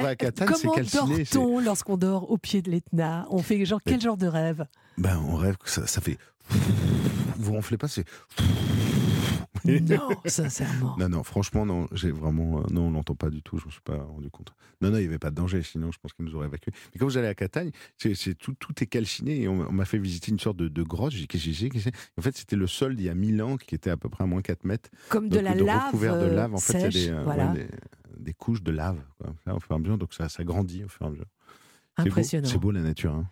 à Catane, c'est Comment calciné. dort-on lorsqu'on dort au pied de l'Etna? On fait quel genre de rêve? On rêve que ça fait... Vous ronflez pas, c'est... Non, sincèrement. Non, franchement, non, j'ai vraiment... non, on l'entend pas du tout, je me suis pas rendu compte. Non, il n'y avait pas de danger, sinon je pense qu'ils nous auraient évacués. Mais quand j'allais à Catagne, tout est calciné, et on m'a fait visiter une sorte de grotte. J'ai dit, qu'est-ce que c'est? En fait, c'était le sol d'il y a 1000 ans, qui était à peu près à moins 4 mètres. Comme de la lave recouvert de lave. En fait, sèche, il y a des couches de lave, quoi, là, au fur et à mesure, donc ça grandit au fur et à mesure. Impressionnant. C'est beau la nature, hein.